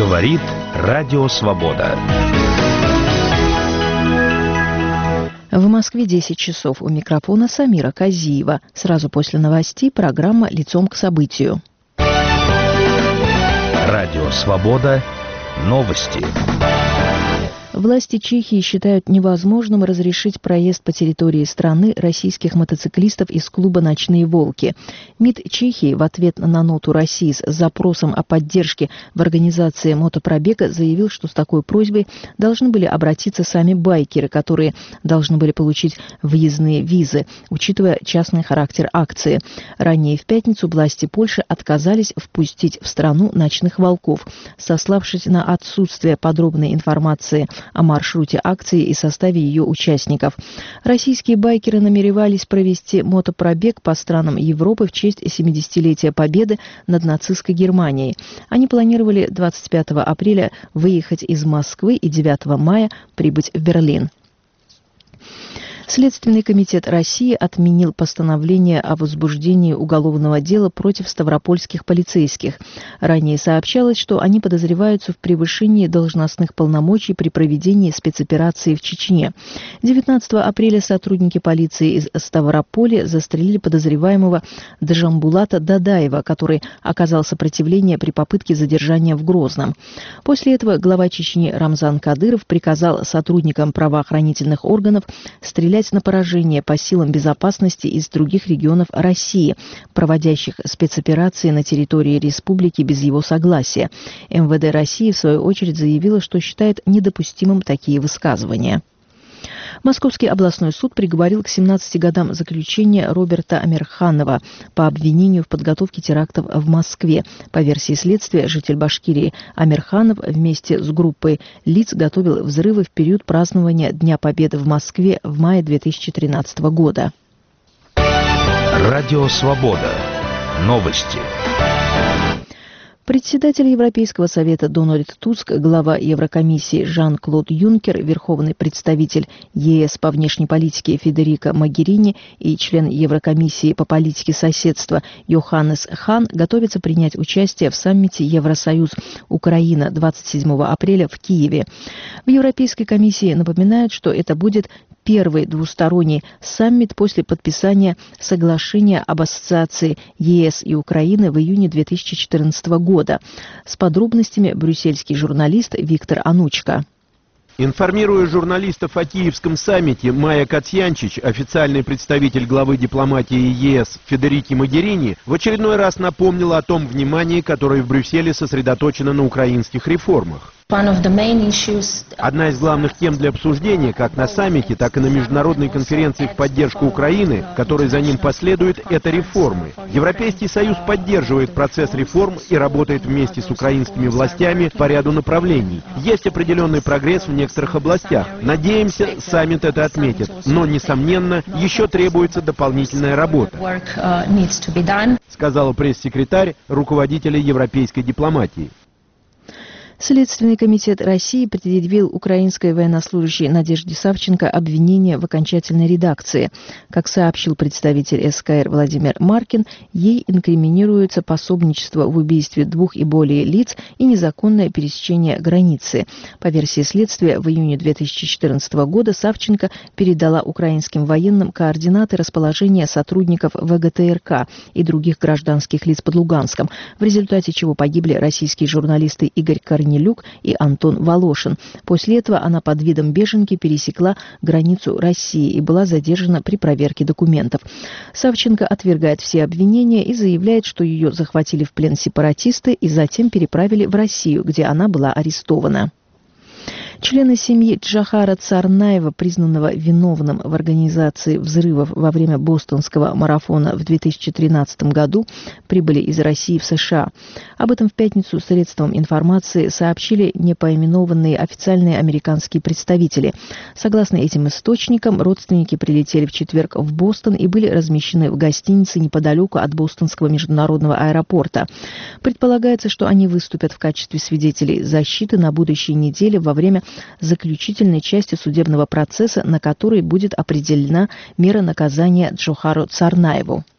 Говорит Радио Свобода. В Москве 10 часов. У микрофона Самира Казиева. Сразу после новостей программа «Лицом к событию». Радио Свобода. Новости. Власти Чехии считают невозможным разрешить проезд по территории страны российских мотоциклистов из клуба «Ночные волки». МИД Чехии в ответ на ноту России с запросом о поддержке в организации мотопробега заявил, что с такой просьбой должны были обратиться сами байкеры, которые должны были получить въездные визы, учитывая частный характер акции. Ранее в пятницу власти Польши отказались впустить в страну «Ночных волков», сославшись на отсутствие подробной информации о маршруте акции и составе ее участников. Российские байкеры намеревались провести мотопробег по странам Европы в честь 70-летия победы над нацистской Германией. Они планировали 25 апреля выехать из Москвы и 9 мая прибыть в Берлин. Следственный комитет России отменил постановление о возбуждении уголовного дела против ставропольских полицейских. Ранее сообщалось, что они подозреваются в превышении должностных полномочий при проведении спецоперации в Чечне. 19 апреля сотрудники полиции из Ставрополя застрелили подозреваемого Джамбулата Дадаева, который оказал сопротивление при попытке задержания в Грозном. После этого глава Чечни Рамзан Кадыров приказал сотрудникам правоохранительных органов стрелять на поражение по силам безопасности из других регионов России, проводящих спецоперации на территории республики без его согласия. МВД России, в свою очередь, заявило, что считает недопустимым такие высказывания. Московский областной суд приговорил к 17 годам заключения Роберта Амирханова по обвинению в подготовке терактов в Москве. По версии следствия, житель Башкирии Амирханов вместе с группой лиц готовил взрывы в период празднования Дня Победы в Москве в мае 2013 года. Радио Свобода. Новости. Председатель Европейского совета Дональд Туск, глава Еврокомиссии Жан-Клод Юнкер, верховный представитель ЕС по внешней политике Федерико Могерини и член Еврокомиссии по политике соседства Йоханнес Хан готовятся принять участие в саммите Евросоюз-Украина 27 апреля в Киеве. В Европейской комиссии напоминают, что это будет первый двусторонний саммит после подписания соглашения об ассоциации ЕС и Украины в июне 2014 года. С подробностями брюссельский журналист Виктор Анучка. Информируя журналистов о Киевском саммите, Майя Кацьянчич, официальный представитель главы дипломатии ЕС Федерико Могерини, в очередной раз напомнила о том внимании, которое в Брюсселе сосредоточено на украинских реформах. Одна из главных тем для обсуждения как на саммите, так и на международной конференции в поддержку Украины, которой за ним последует, это реформы. Европейский Союз поддерживает процесс реформ и работает вместе с украинскими властями по ряду направлений. Есть определенный прогресс в некоторых областях. Надеемся, саммит это отметит. Но, несомненно, еще требуется дополнительная работа, сказала пресс-секретарь руководителя европейской дипломатии. Следственный комитет России предъявил украинской военнослужащей Надежде Савченко обвинение в окончательной редакции. Как сообщил представитель СКР Владимир Маркин, ей инкриминируется пособничество в убийстве 2 и более лиц и незаконное пересечение границы. По версии следствия, в июне 2014 года Савченко передала украинским военным координаты расположения сотрудников ВГТРК и других гражданских лиц под Луганском, в результате чего погибли российские журналисты Игорь Корнилюк и Антон Волошин. После этого она под видом беженки пересекла границу России и была задержана при проверке документов. Савченко отвергает все обвинения и заявляет, что ее захватили в плен сепаратисты и затем переправили в Россию, где она была арестована. Члены семьи Джохара Царнаева, признанного виновным в организации взрывов во время бостонского марафона в 2013 году, прибыли из России в США. Об этом в пятницу средствам информации сообщили непоименованные официальные американские представители. Согласно этим источникам, родственники прилетели в четверг в Бостон и были размещены в гостинице неподалеку от Бостонского международного аэропорта. Предполагается, что они выступят в качестве свидетелей защиты на будущей неделе во время заключительной части судебного процесса, на которой будет определена мера наказания Джохару Царнаеву.